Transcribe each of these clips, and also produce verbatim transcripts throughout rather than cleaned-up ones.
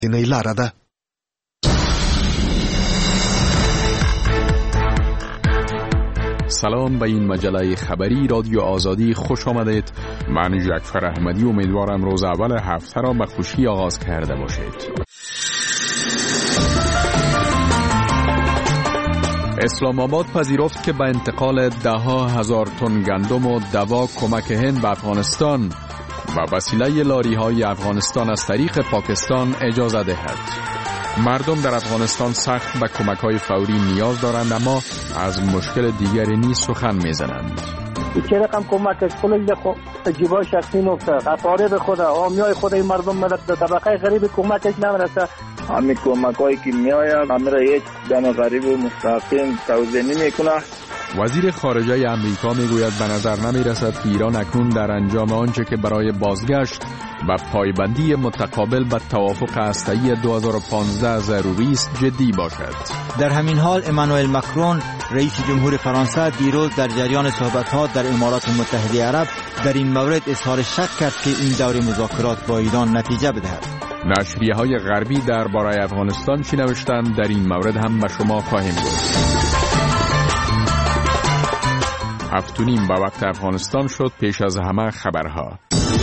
ilarada. سلام به این مجله خبری رادیو آزادی، خوش آمدید. من جعفر احمدی امیدوارم روز اول هفته را به خوشی آغاز کرده باشید. اسلام آباد پذیرفت که به انتقال ده ها هزار تن گندم و دوا کمک هند به افغانستان و وسیله لاری های افغانستان از طریق پاکستان اجازه دهد. مردم در افغانستان سخت به کمک های فوری نیاز دارند، اما از مشکل دیگری نیز سخن میزنند. چه رقم کمک کلش در جیبای شخصی مفته، قطاره خود آمیای خود این مردم ملت در طبقه غریب کمکش نمیرسه. همین کمک هایی که میآید همه را یک دم غریب و مستقیم توضیح نمیکنه. وزیر خارجه امریکا میگوید به نظر نمیرسد که ایران اکنون در انجام آنچه که برای بازگشت و پایبندی متقابل به توافق هسته‌ای دو هزار و پانزده ضروری است جدی باشد. در همین حال امانوئل ماکرون رئیس جمهور فرانسه دیروز در جریان صحبت‌ها در امارات متحده عرب در این مورد اظهار شک کرد که این دور مذاکرات با ایران نتیجه بدهد. نشریه های غربی درباره افغانستان چی نوشتند در این مورد هم به شما خواهیم گفت. هفت و نیم به وقت افغانستان شد. پیش از همه خبرها.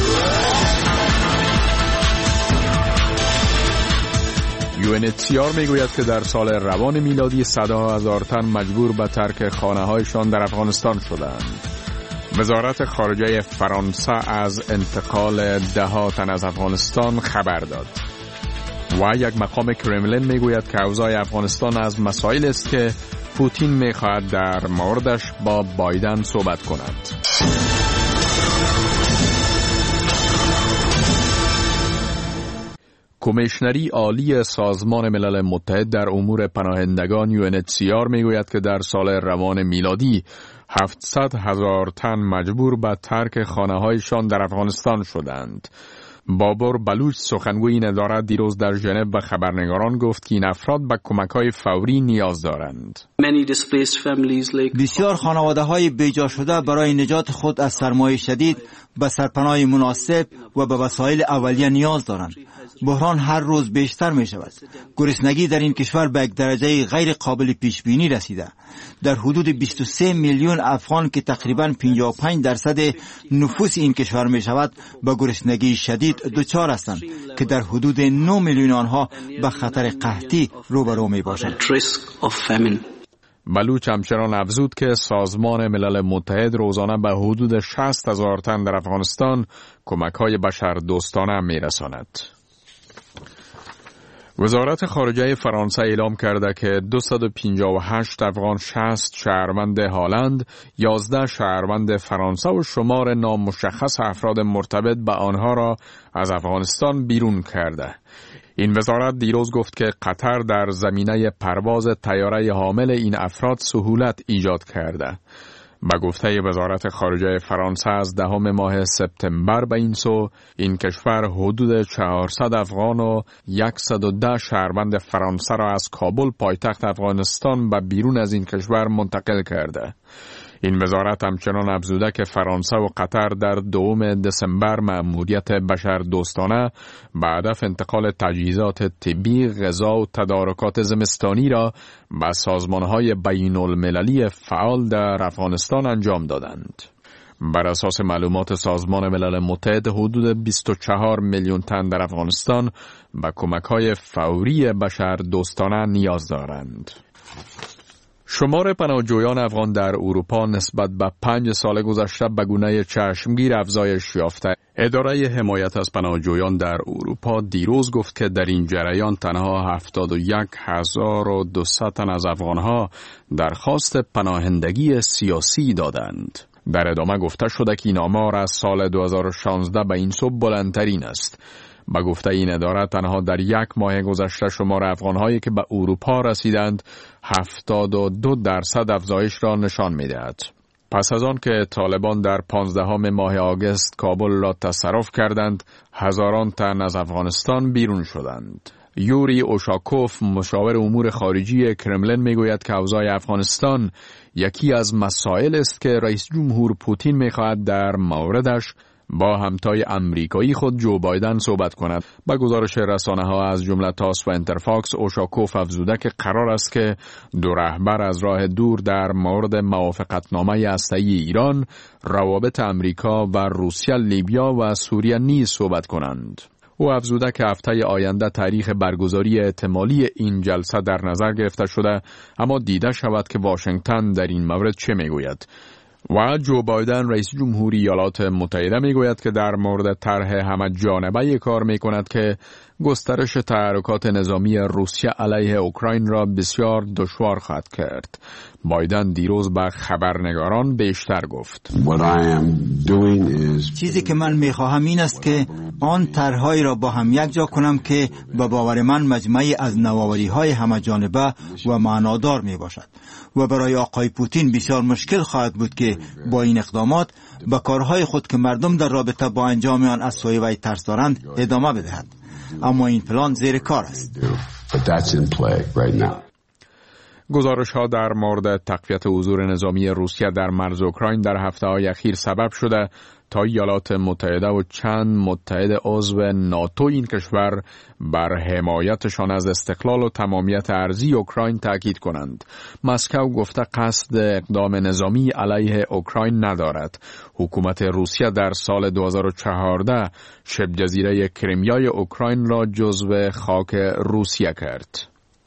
یو ان اچ سی آر میگوید که در سال روان میلادی صدها هزار تن مجبور به ترک خانه هایشان در افغانستان شدند. وزارت خارجه فرانسه از انتقال ده ها تن از افغانستان خبر داد. و یک مقام کرملین میگوید که اوضاع افغانستان از مسائل است که پوتین میخواهد در موردش با بایدن صحبت کند. کمیشنری عالی سازمان ملل متحد در امور پناهندگان یو ان اچ سی آر میگوید که در سال روان میلادی هفتصد هزار تن مجبور به ترک خانه‌هایشان در افغانستان شدند. بابر بلوچ سخنگوی این اداره دیروز در ژنو به خبرنگاران گفت که این افراد به کمک‌های فوری نیاز دارند. بسیار خانواده‌های بیجا شده برای نجات خود از سرمایه شدید به سرپناه مناسب و به وسایل اولیه نیاز دارند. بحران هر روز بیشتر می شود. گرسنگی در این کشور به یک درجه غیر قابل پیش بینی رسیده. در حدود بیست و سه میلیون افغان که تقریباً پنجاه و پنج درصد نفوس این کشور می شود به گرسنگی شدید دچار هستند که در حدود نه میلیون آنها به خطر قحطی روبرو می باشند. بلوچ همچنان افزود که سازمان ملل متحد روزانه به حدود شصت هزار تن در افغانستان کمک‌های بشردوستانه می‌رساند. وزارت خارجه فرانسه اعلام کرده که دویست و پنجاه و هشت افغان، شصت شهروند هلند، یازده شهروند فرانسه و شمار نامشخص افراد مرتبط به آنها را از افغانستان بیرون کرده. این وزارت دیروز گفت که قطر در زمینه پرواز طیاره حامل این افراد سهولت ایجاد کرده. به گفته وزارت خارجه فرانسه از دهم ماه سپتامبر به این سو این کشور حدود چهارصد افغان و صد و ده شهروند فرانسه را از کابل پایتخت افغانستان به بیرون از این کشور منتقل کرده. این وزارت همچنان افزوده که فرانسه و قطر در دوم دسامبر مأموریت بشردوستانه به هدف انتقال تجهیزات طبی، غذا و تدارکات زمستانی را به سازمان‌های بین‌المللی فعال در افغانستان انجام دادند. بر اساس معلومات سازمان ملل متحد حدود بیست و چهار میلیون تن در افغانستان به کمک‌های فوری بشردوستانه نیاز دارند. شمار پناهجویان افغان در اروپا نسبت به پنج سال گذشته به گونه چشمگیر افزایش یافته. اداره حمایت از پناهجویان در اروپا دیروز گفت که در این جریان تنها هفتاد و یک هزار و دویست تن از افغانها درخواست پناهندگی سیاسی دادند. در ادامه گفته شده که این آمار از سال دو هزار و شانزده به این سو بلندترین است. با گفته این اداره تنها در یک ماه گذشته شمار افغانهایی که به اروپا رسیدند هفتاد و دو درصد افزایش را نشان می‌دهد. پس از آن که طالبان در پانزدهم ماه آگوست کابل را تصرف کردند، هزاران تن از افغانستان بیرون شدند. یوری اوشاکوف مشاور امور خارجی کرملین میگوید که اوضاع افغانستان یکی از مسائل است که رئیس جمهور پوتین میخواهد در موردش با همتای امریکایی خود جو بایدن صحبت کند. با گزارش رسانه ها از جمله تاس و انترفاکس، اوشاکوف افزوده که قرار است که دو رهبر از راه دور در مورد موافقتنامه هسته‌ای ایران، روابط امریکا و روسیه، لیبیا و سوریه نیز صحبت کنند. او افزوده که هفته آینده تاریخ برگزاری احتمالی این جلسه در نظر گرفته شده، اما دیده شود که واشنگتن در این مورد چه میگوید. و جو بایدن رئیس جمهوری ایالات متحده میگوید که در مورد طرح همه جانبه کار میکند که گسترش تحرکات نظامی روسیه علیه اوکراین را بسیار دشوار خواهد کرد. بایدن دیروز به خبرنگاران بیشتر گفت: چیزی که من میخواهم این است که آن طرح‌هایی را با هم یک جا کنم که به باور من مجموعی از نوآوری‌های همه جانبه و معنادار می باشد و برای آقای پوتین بسیار مشکل خواهد بود که با این اقدامات به کارهای خود که مردم در رابطه با انجام آن از سوی وی ترس دارند ادامه بدهد. اما این پلان زیر کار است. گزارش ها در مورد تقویت حضور نظامی روسیه در مرز اوکراین در هفته های اخیر سبب شده تا ایالات متحده و چند متحد عضو ناتو این کشور بر حمایتشان از استقلال و تمامیت ارضی اوکراین تاکید کنند. مسکو گفته قصد اقدام نظامی علیه اوکراین ندارد. حکومت روسیه در سال دو هزار و چهارده شبه جزیره کریمیای اوکراین را جزو خاک روسیه کرد.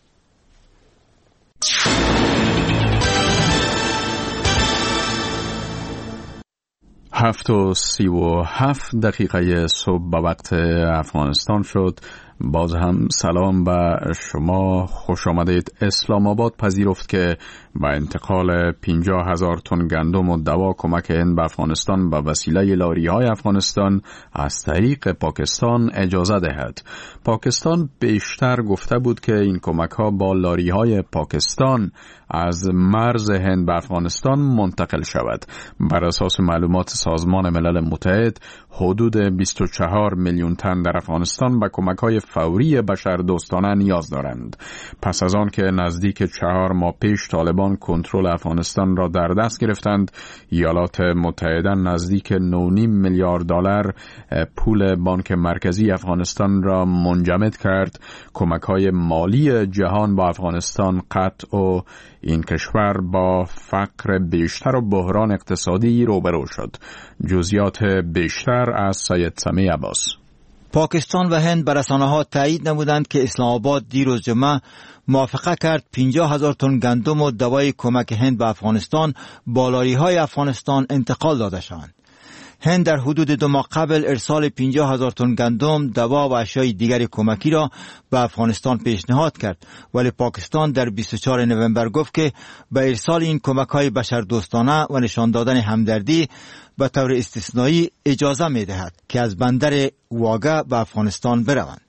هفت و سی و هفت دقیقه صبح به وقت افغانستان شد. باز هم سلام به شما، خوش آمدید. اسلام آباد پذیرفت که با انتقال پنجاه هزار تن گندم و دوا کمک هند به افغانستان به وسیله لاری های افغانستان از طریق پاکستان اجازه دهد. پاکستان بیشتر گفته بود که این کمک ها با لاری های پاکستان از مرز هند به افغانستان منتقل شود. بر اساس معلومات سازمان ملل متحد، حدود بیست و چهار میلیون تن در افغانستان به کمک های فوری بشردوستانه نیاز دارند. پس از آن که نزدیک چهار ماه پیش طالبان کنترل افغانستان را در دست گرفتند، ایالات متحده نزدیک نه و نیم میلیارد دلار پول بانک مرکزی افغانستان را منجمد کرد. کمک های مالی جهان با افغانستان قطع و این کشور با فقر بیشتر و بحران اقتصادی روبرو شد. جزئیات بیشتر از سید سمی عباس. پاکستان و هند به رسانه‌ها تایید نمودند که اسلام آباد دیروز جمعه موافقه کرد پنجاه هزار تن گندم و دوای کمک هند به افغانستان با لاری‌های افغانستان انتقال داده شوند. هند در حدود دو ماه قبل ارسال پنجاه هزار تن گندم، دوا و اشیاء دیگر کمکی را به افغانستان پیشنهاد کرد، ولی پاکستان در بیست و چهارم نوامبر گفت که به ارسال این کمک‌های بشردوستانه و نشان دادن همدردی به طور استثنایی اجازه می‌دهد که از بندر واگه به افغانستان بروند.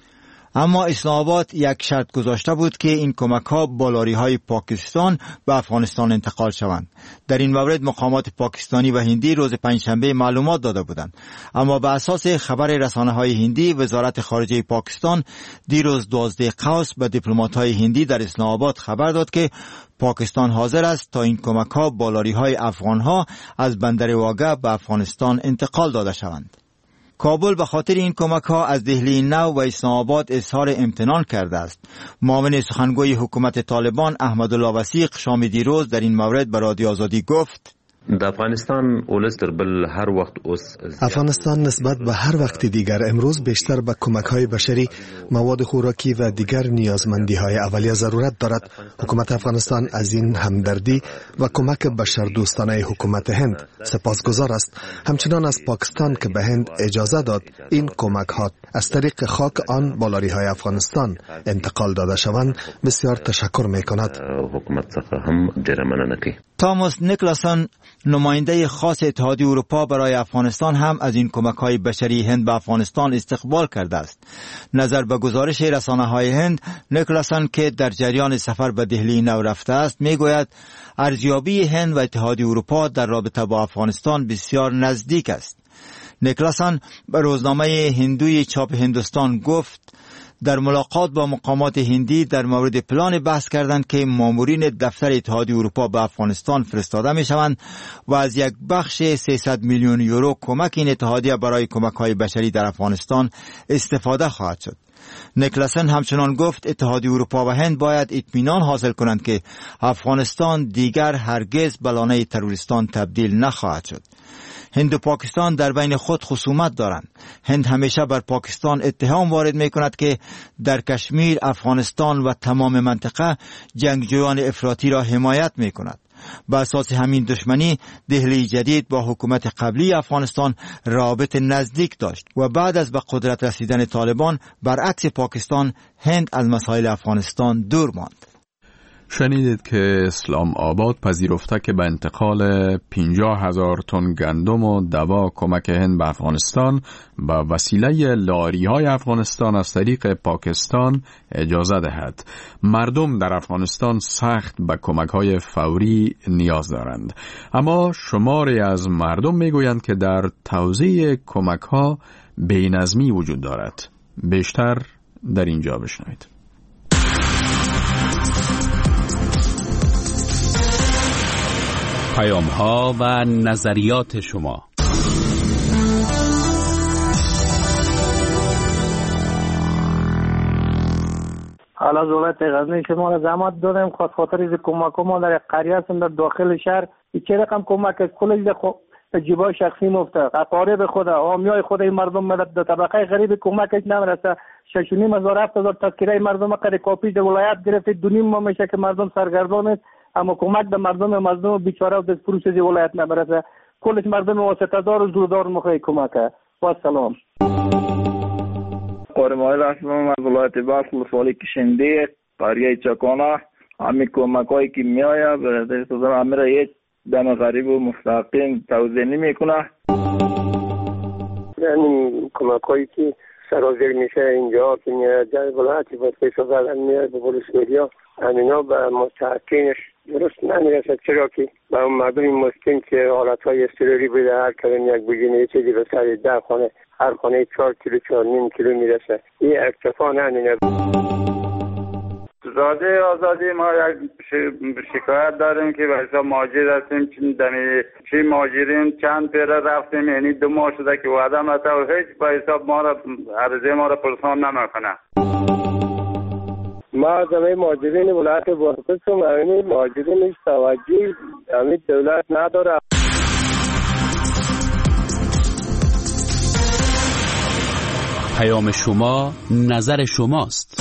اما اسلام آباد یک شرط گذاشته بود که این کمک‌ها با لاری‌های پاکستان به افغانستان انتقال شوند. در این مورد مقامات پاکستانی و هندی روز پنجشنبه معلومات داده بودند، اما به اساس خبر رسانه‌های هندی، وزارت خارجه پاکستان دیروز دوازده قوس به دیپلمات‌های هندی در اسلام آباد خبر داد که پاکستان حاضر است تا این کمک‌ها با لاری‌های افغان‌ها از بندر واگه به افغانستان انتقال داده شوند. کابل به خاطر این کمک ها از دهلی نو و اسلام آباد اظهار امتنان کرده است. معاون سخنگوی حکومت طالبان احمدالله وثیق شام دیروز در این مورد به رادیو آزادی گفت: د افغانستان ولس تر بل هر وخت اوس افغانستان نسبت به هر وقت دیگر امروز بیشتر به کمک‌های بشری، مواد خوراکی و دیگر نیازمندی‌های اولیه ضرورت دارد. حکومت افغانستان از این همدردی و کمک بشردوستانه حکومت هند سپاسگزار است. همچنان از پاکستان که به هند اجازه داد این کمک‌ها از طریق خاک آن با لاری‌های افغانستان انتقال داده شوند بسیار تشکر می‌کند. حکومت څخه هم ډیره مننه کوي. تاماس نیکلاسن، نماینده خاص اتحادیه اروپا برای افغانستان، هم از این کمک‌های بشری هند به افغانستان استقبال کرده است. نظر به گزارش رسانه‌های هند، نیکلاسن که در جریان سفر به دهلی نو رفته است میگوید ارزیابی هند و اتحادیه اروپا در رابطه با افغانستان بسیار نزدیک است. نیکلاسن به روزنامه هندوی چاپ هندوستان گفت در ملاقات با مقامات هندی در مورد پلان بحث کردند که مامورین دفتر اتحادیه اروپا به افغانستان فرستاده می شوند و از یک بخش سیصد میلیون یورو کمک این اتحادیه برای کمک‌های بشری در افغانستان استفاده خواهد شد. نیکلسن همچنان گفت اتحادیه اروپا و هند باید اطمینان حاصل کنند که افغانستان دیگر هرگز به لانه تروریستان تبدیل نخواهد شد. هند و پاکستان در بین خود خصومت دارند. هند همیشه بر پاکستان اتهام وارد می کند که در کشمیر، افغانستان و تمام منطقه جنگجویان افراطی را حمایت می کند. بر اساس همین دشمنی دهلی جدید با حکومت قبلی افغانستان رابط نزدیک داشت و بعد از به قدرت رسیدن طالبان برعکس پاکستان هند از مسائل افغانستان دور ماند. شنیدید که اسلام آباد پذیرفته که به انتقال پنجاه هزار تن گندم و دوا کمک هند به افغانستان به وسیله لاری های افغانستان از طریق پاکستان اجازه دهد. مردم در افغانستان سخت به کمک های فوری نیاز دارند، اما شماری از مردم میگویند که در توزیع کمک ها بی‌نظمی وجود دارد. بیشتر در اینجا بشنوید. پیام ها و نظریات شما. حالا دولت غزنی شما را زحمت دادیم خاص خاطر از کمک ما در قریه هستم در داخل شهر چه رقم کمک از کلش در جیبای شخصی مفته اقارب خود آمیای خود این مردم ملت در طبقه غریب کمکش نمیرسه. شش و نیم هزار هفت هزار تذکره مردم قد کافی در ولایت گرفته دو نیم ماه میشه که مردم سرگردان است، اما کمک به مردم مظلوم بیچاره و دستفروش از ولایت نمیرسه. کلش مردم واسطه دار و زوردار مخواه کمک. با سلام. قرمای رسم از ولایت بلخ ولسوالی کشنده قریه چکانه همین کمک هایی که می آید برای سوزن همه را یک دم غریب و مستقیم توضیح نمی کنه. یعنی کمک هایی که سرازیر میشه اینجا که میاد در ولایتی باید پیسا زدن میاد به ولسوالی ها همینا به مستحقینش درست نمیرسد، چرا که به اون مردم مسکین که حالت های اضطراری بوده هر کلم یک بگینه یه چیزی به سر ده خانه هر خانه چهار کیلو چهار نیم کیلو میرسه. این اکتفا نمینه. زاده آزادی ما یک شکایت داریم که به حساب مهاجر هستیم، چی مهاجرین چند پیره رفتیم، یعنی دو ماه شده که وعده مته و هیچ به حساب ما را عرضه ما را پرسان نمیکنه. ما از همه مهاجرین ولایت بلخ هم همین مهاجرینش توجه همین دولت نداره. پیام شما نظر شماست.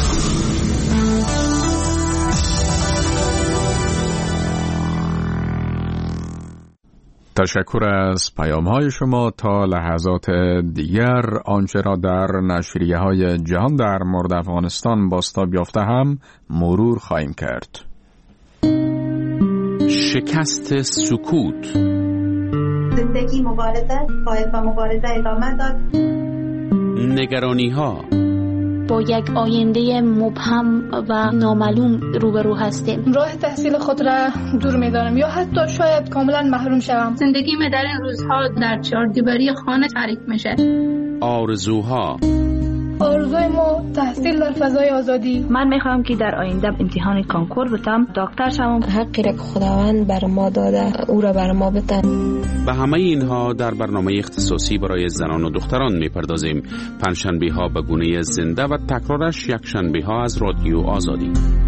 تشکر از پیام های شما. تا لحظات دیگر آنچه را در نشریه های جهان در مورد افغانستان بازتاب یافته هم مرور خواهیم کرد. شکست سکوت. زندگی مبارزه باید با مبارزه ادامه داد. نگرانی ها. با یک آینده مبهم و نامعلوم روبرو هستیم. راه تحصیل خود را دور می‌دارم یا حتی شاید کاملا محروم شوم. زندگی من در این روزها در چهاردیواری خانه تعریف میشه. آرزوها. آرزوی ما تحصیل در فضای آزادی. من میخوام که در آینده امتحان کانکور بتم، دکتر شوم. حقی را که خداوند بر ما داده او را بر ما بتن. به همه اینها در برنامه اختصاصی برای زنان و دختران میپردازیم. پنجشنبه ها به گونه زنده و تکرارش یک شنبه ها از رادیو آزادی.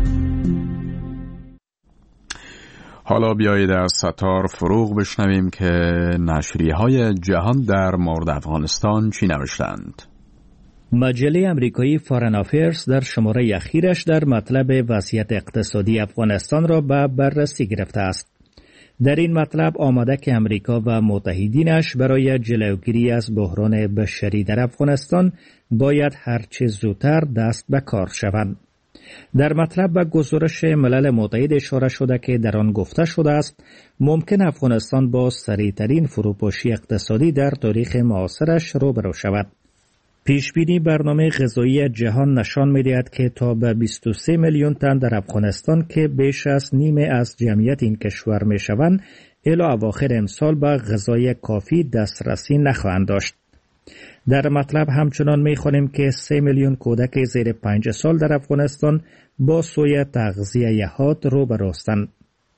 حالا بیایید از ستار فروغ بشنویم که نشریه های جهان در مورد افغانستان چی نوشتند. مجله امریکایی فارن افیرز در شماره اخیرش در مطلب وضعیت اقتصادی افغانستان را به بررسی گرفته است. در این مطلب آمده که امریکا و متحدینش برای جلوگیری از بحران بشری در افغانستان باید هرچه زودتر دست به کار شوند. در مطلب به گزارش ملل متحد اشاره شده که در آن گفته شده است ممکن افغانستان با سریعترین فروپاشی اقتصادی در تاریخ معاصرش روبرو شود. پیشبینی برنامه غذایی جهان نشان می‌دهد که تا به بیست و سه میلیون تن در افغانستان که بیش از نیمه از جمعیت این کشور می‌شوند الی اواخر امسال به غذای کافی دسترسی نخواهند داشت. در مطلب همچنان می‌خوانیم که سه میلیون کودک زیر پنج سال در افغانستان با سوی تغذیه حاد روبرو هستند.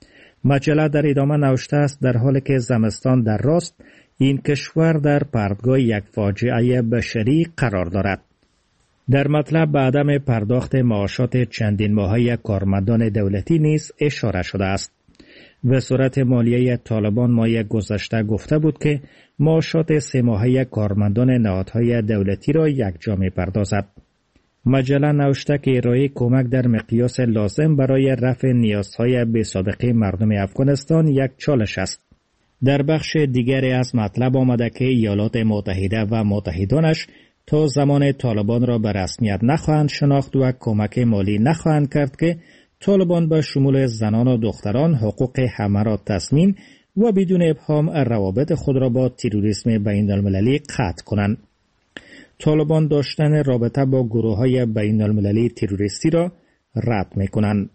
مجله در ادامه نوشته است در حالی که زمستان در راست، این کشور در پرتگاه یک فاجعه بشری قرار دارد. در مطلب به عدم پرداخت معاشات چندین ماهه کارمندان دولتی نیز اشاره شده است. وزارت مالیه طالبان ماه گذشته گفته بود که معاشات سه ماهه کارمندان نهادهای دولتی را یکجا می‌پردازد. مجله نوشته که ارائه کمک در مقیاس لازم برای رفع نیازهای بی‌سابقه مردم افغانستان یک چالش است. در بخش دیگری از مطلب آمده که ایالات متحده و متحدانش تا زمان طالبان را به رسمیت نخواهند شناخت و کمک مالی نخواهند کرد که طالبان به شمول زنان و دختران حقوق همه را تضمین و بدون ابهام روابط خود را با تروریسم بین المللی قطع کنند. طالبان داشتن رابطه با گروه‌های بین المللی تروریستی را رد می‌کنند.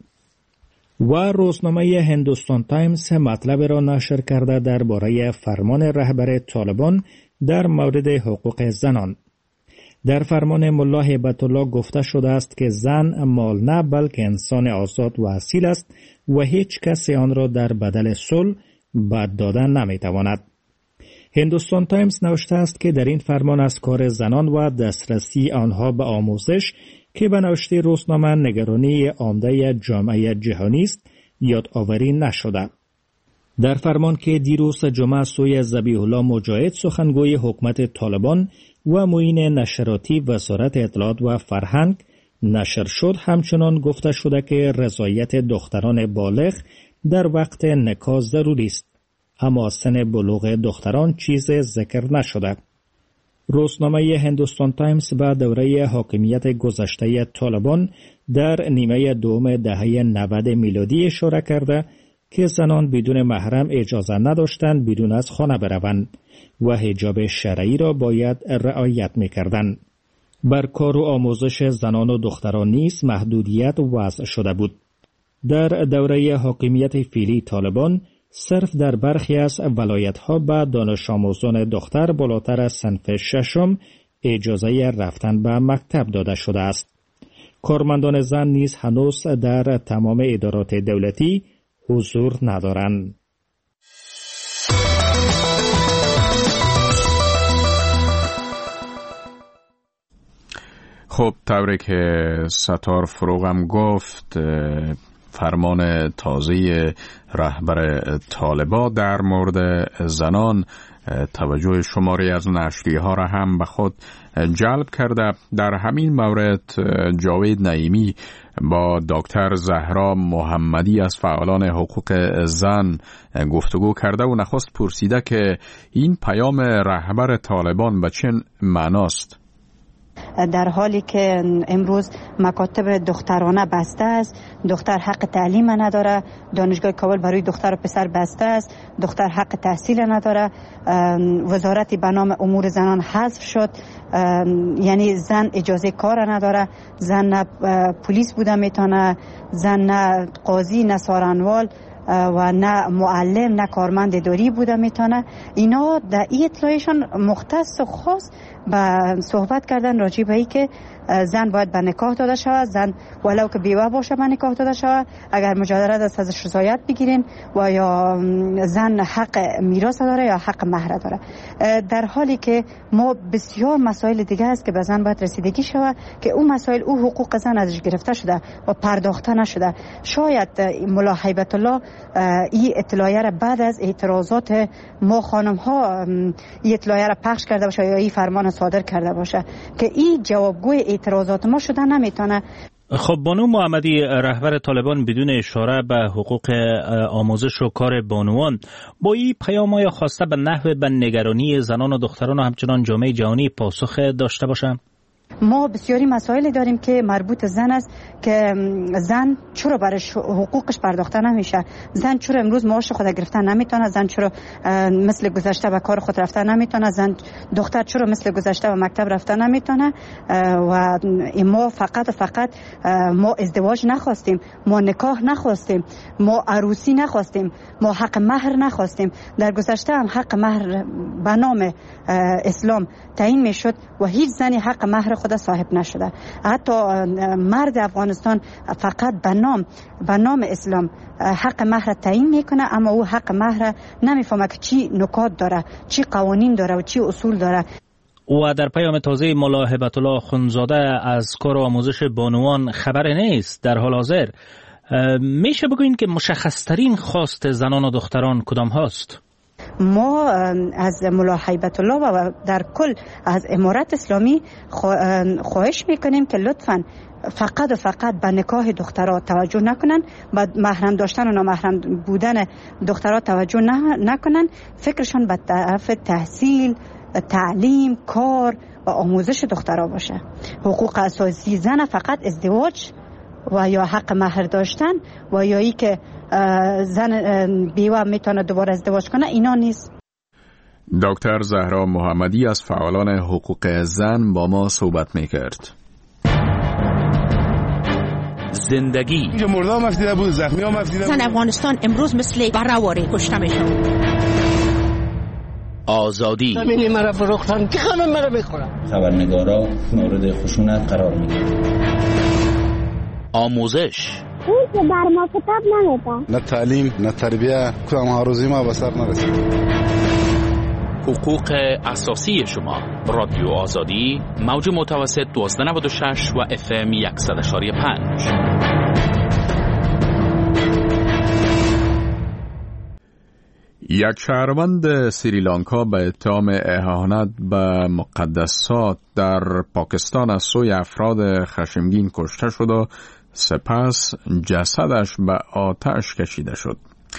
و روزنامه هندوستان تایمز مطلب را نشر کرده درباره فرمان رهبر طالبان در مورد حقوق زنان. در فرمان ملا هیبت الله گفته شده است که زن مال نه بلکه انسان آزاد و اصیل است و هیچ کسی آن را در بدل صلح بد دادن نمیتواند. هندوستان تایمز نوشته است که در این فرمان از کار زنان و دسترسی آنها به آموزش که به نوشته روزنامه نگرانی عامه جامعه جهانی است یادآوری نشده. در فرمان که دیروز جمعه سوی ذبیح الله مجاهد سخنگوی حکومت طالبان و معین نشراتی وزارت اطلاعات و فرهنگ نشر شد همچنان گفته شده که رضایت دختران بالغ در وقت نکاح ضروری است، اما سن بلوغ دختران چیز ذکر نشده. روزنامه هندوستان تایمز به دوره حاکمیت گذشته طالبان در نیمه دوم دهه نود میلادی اشاره کرده که زنان بدون محرم اجازه نداشتند بیرون از خانه بروند و حجاب شرعی را باید رعایت می‌کردند. بر کار و آموزش زنان و دختران نیز محدودیت وضع شده بود. در دوره حاکمیت فعلی طالبان صرف در برخی از ولایت‌ها به دانش آموزان دختر بالاتر از صنف ششم اجازه رفتن به مکتب داده شده است. کارمندان زن نیز هنوز در تمام ادارات دولتی حضور ندارند. خب طوری که ستار فروغ هم گفت، فرمان تازه رهبر طالبان در مورد زنان توجه شماری از نشریه‌ها را هم به خود جلب کرده. در همین مورد جاوید نعیمی با دکتر زهرا محمدی از فعالان حقوق زن گفتگو کرده و نخست پرسیده که این پیام رهبر طالبان به چه معناست؟ در حالی که امروز مکاتب دخترانه بسته است، دختر حق تعلیم نداره، دانشگاه کابل برای دختر و پسر بسته است، دختر حق تحصیل نداره، وزارتی به نام امور زنان حذف شد، یعنی زن اجازه کار نداره، زن نه پلیس بوده میتونه، زن نه قاضی نه سارنوال و نه معلم نه کارمند اداری بوده میتونه. اینا در این اطلاعشان مختص و خاص به صحبت کردن راجع به این که زن باید به نکاح داده شود، زن ولو که بیوه باشه به نکاح داده شود، اگر مجادله است ازش رضایت بگیرین، و یا زن حق میراث داره یا حق مهر داره. در حالی که ما بسیار مسائل دیگه است که به زن باید رسیدگی شود که اون مسائل، او حقوق زن ازش گرفته شده و پرداخته نشده. شاید ملا هیبت الله این اطلاعیه را بعد از اعتراضات ما خانم ها این اطلاعیه را پخش کرده باشه یا این فرمان صادر کرده باشه که این جوابگوی اعتراضات ما شده نمیتونه. خب بانو محمدی، رهبر طالبان بدون اشاره به حقوق آموزش و کار بانوان با این پیام های خواسته به نحو به نگرانی زنان و دختران و همچنان جامعه جهانی پاسخ داشته باشه؟ ما بسیاری مسائل داریم که مربوط زن است که زن چرا برش حقوقش پرداخته نمیشه، زن چرا امروز معاش خود گرفتن نمیتونه، زن چرا مثل گذشته به کار خود رفتن نمیتونه، زن دختر چرا مثل گذشته به مکتب رفتن نمیتونه. و ما فقط فقط ما ازدواج نخواستیم، ما نکاح نخواستیم، ما عروسی نخواستیم، ما حق مهر نخواستیم. در گذشته هم حق مهر به نام اسلام تعیین میشد و هیچ زنی حق مهر خود صاحب نشده. حتی مرد افغانستان فقط به نام به نام اسلام حق مهر تعیین میکنه، اما او حق مهر نمیفهمه که چی نکات داره، چی قوانین داره و چی اصول داره. و در پیام تازه مولا هبت الله خونزاده از کار آموزش بانوان خبر نیست. در حال حاضر میشه بگوین که مشخصترین خواست زنان و دختران کدام هاست؟ ما از مولا هیبت الله و در کل از امارت اسلامی خواهش میکنیم که لطفاً فقط و فقط به نکاح دخترها توجه نکنن، به محرم داشتن و نامحرم بودن دخترها توجه نکنن، فکرشان به طرف تحصیل، تعلیم، کار و آموزش دخترها باشه. حقوق اساسی زن فقط ازدواج و یا حق مهر داشتن و یا ای که زن بیوه میتونه دوباره ازدواج کنه، اینا نیست. دکتر زهرا محمدی از فعالان حقوق زن با ما صحبت میکرد. زندگی اینجا مردا هم افدیده بود، زخمی هم افدیده بود. زن افغانستان امروز مثل برهواری کشته میشن. آزادی زمینی مرا فروختن که همه مرا میخورن. خبرنگارا مورد خشونت قرار میگیرن. آموزش اون که بر ما کتاب نمیدن، نه تعلیم نه تربیه، کدام ها روزی ما به سر نرسید. حقوق اساسی شما. رادیو آزادی، موج متوسط دوازده نود و شش و اف ام صد و یک و پنج. یک شهروند سریلانکا به اتهام اهانت به مقدسات در پاکستان از سوی افراد خشمگین کشته شد و سپس جسدش به آتش کشیده شد.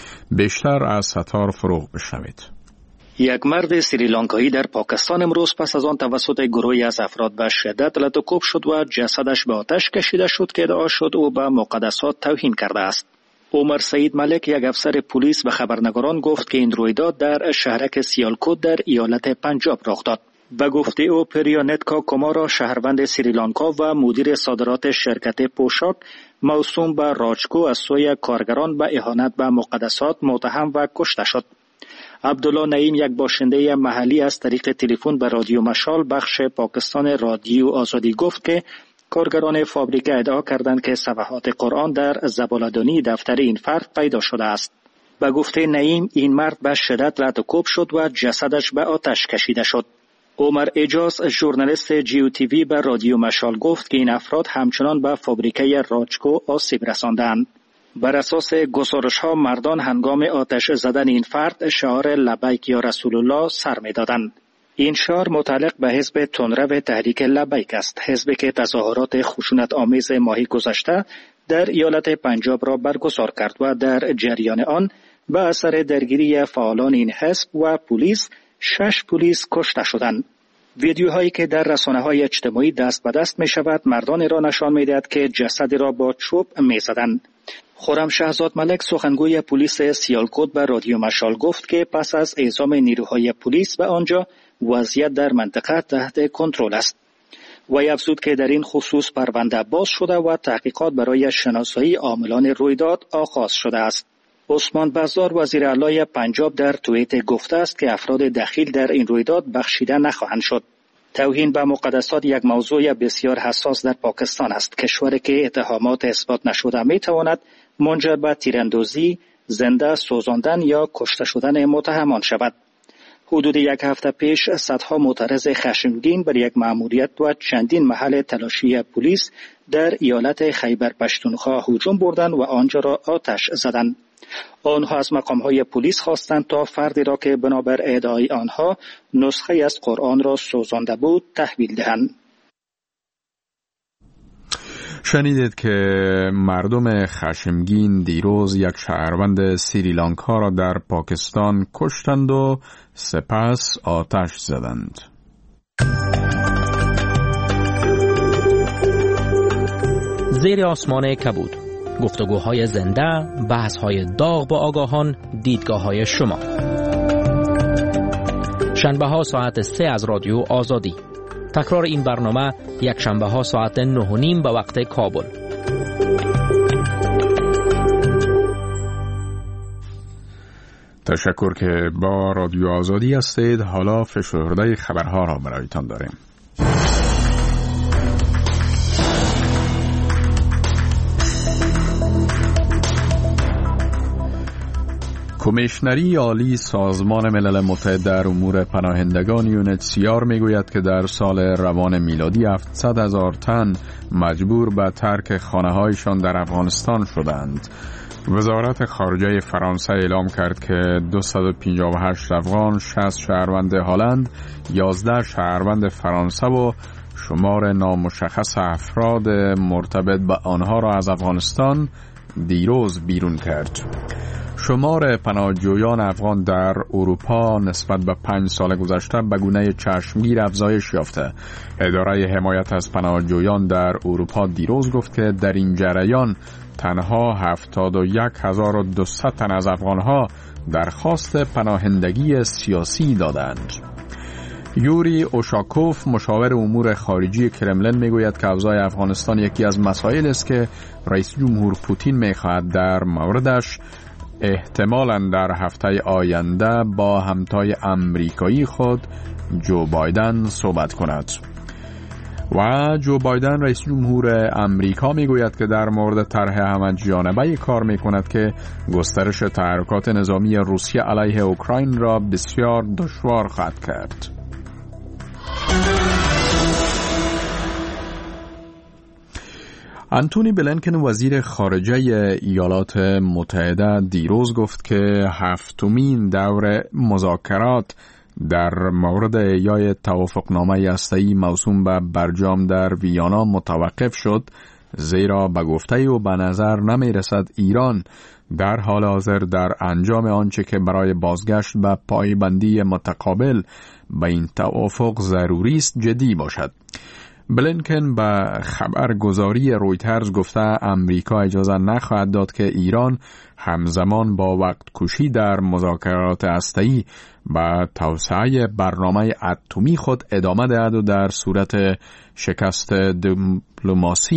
بیشتر از ستار فروغ بشنوید. یک مرد سریلانکایی در پاکستان امروز پس از آن توسط گروهی از افراد به شدت لطوکوب شد و جسدش به آتش کشیده شد که ادعا شد او به مقدسات توهین کرده است. عمر سعید ملک، یک افسر پلیس، به خبرنگاران گفت که این رویداد در شهرک سیالکوت در ایالت پنجاب رخ داد. به گفته او پریانتکا کمارا، شهروند سریلانکا و مدیر صادرات شرکت پوشاک موسوم به راجکو، از سوی کارگران به اهانت به مقدسات متهم و کشته شد. عبدالله نعیم، یک باشنده محلی، از طریق تلفن به رادیو مشال بخش پاکستان رادیو آزادی گفت که کارگران فابریکه ادعا کردند که صفحات قرآن در زباله‌دانی دفتر این فرد پیدا شده است. به گفته نعیم، این مرد به شدت لطوکوب شد و جسدش به آتش کشیده شد. عمر اجاز، ژورنالیست جیو تیوی، به رادیو مشال گفت که این افراد همچنان به فابریکه راجکو آسیب رساندند. بر اساس گزارش ها مردان هنگام آتش زدن این فرد شعار لبیک یا رسول الله سر می دادند. این شعار متعلق به حزب تندرو تحریک لبیک است، حزبی که تظاهرات خشونت آمیز ماهی گذشته در ایالت پنجاب را برگزار کرد و در جریان آن به اثر درگیری فعالان این حزب و پلیس شش پلیس کشته شدند. ویدیوهایی که در رسانه‌های اجتماعی دست به دست می شود مردان را نشان می دهد که جسد را با چوب می زدند. خرم شهزاد ملک، سخنگوی پلیس سیالکوت، به رادیو مشال گفت که پس از اعزام نیروهای پلیس به آنجا وضعیت در منطقه تحت کنترل است. وی افزود که در این خصوص پرونده باز شده و تحقیقات برای شناسایی عاملان رویداد آغاز شده است. عثمان بزار، وزیر اعلی پنجاب، در توییت گفته است که افراد دخیل در این رویداد بخشیده نخواهند شد. توهین به مقدسات یک موضوع بسیار حساس در پاکستان است، کشوری که اتهامات اثبات نشده می تواند منجر به تیراندازی، زنده سوزاندن یا کشته شدن متهمان شود. حدود یک هفته پیش صدها معترض خشمگین بر یک مأموریت و چندین محل تلاشی پلیس در ایالت خیبر پشتونخوا هجوم بردند و آنجا را آتش زدند. آنها از مقام‌های پلیس خواستند تا فردی را که بنابر ادعای آنها نسخه از قرآن را سوزانده بود تحویل دهند. شنیدید که مردم خشمگین دیروز یک شهروند سریلانکا را در پاکستان کشتند و سپس آتش زدند. زیر آسمان کبود، گفتگوهای زنده، بحث‌های داغ با آگاهان، دیدگاه‌های شما. شنبه ها ساعت سه از رادیو آزادی. تکرار این برنامه یک شنبه ها ساعت نه و نیم به وقت کابل. تشکر که با رادیو آزادی هستید. حالا فشرده خبرها را برایتان داریم. کمیشنری عالی سازمان ملل متحد در امور پناهندگان یونیسیار میگوید که در سال روان میلادی هفتصد هزار تن مجبور به ترک خانه‌هایشان در افغانستان شدند. وزارت خارجه فرانسه اعلام کرد که دویست و پنجاه و هشت افغان، شصت شهروند هلند، یازده شهروند فرانسه و شمار نامشخص افراد مرتبط به آنها را از افغانستان دیروز بیرون کرد. شمار پناهجویان افغان در اروپا نسبت به پنج سال گذشته به گونه چشمگیر افزایش یافته. اداره حمایت از پناهجویان در اروپا دیروز گفت که در این جریان تنها هفتاد و یک هزار و دویست تن از افغانها درخواست پناهندگی سیاسی دادند. یوری اوشاکوف، مشاور امور خارجی کرملین، میگوید که اوضاع افغانستان یکی از مسائل است که رئیس جمهور پوتین میخواهد در موردش احتمالاً در هفته آینده با همتای امریکایی خود جو بایدن صحبت کند. و جو بایدن رئیس جمهور امریکا میگوید که در مورد طرح همه‌جانبه کار میکند که گسترش تحرکات نظامی روسیه علیه اوکراین را بسیار دشوار خواهد کرد. آنتونی بلینکن، وزیر خارجه ایالات متحده، دیروز گفت که هفتمین دور مذاکرات در مورد احیای توافقنامه هسته‌ای موسوم به برجام در ویانا متوقف شد، زیرا به گفته او به نظر نمی رسد ایران در حال حاضر در انجام آنچه که برای بازگشت به پایبندی متقابل به این توافق ضروری است جدی باشد. بلینکن به خبرگزاری رویترز گفته امریکا اجازه نخواهد داد که ایران همزمان با وقت کشی در مذاکرات هسته‌ای به توسعه برنامه اتمی خود ادامه دهد و در صورت شکست دیپلماسی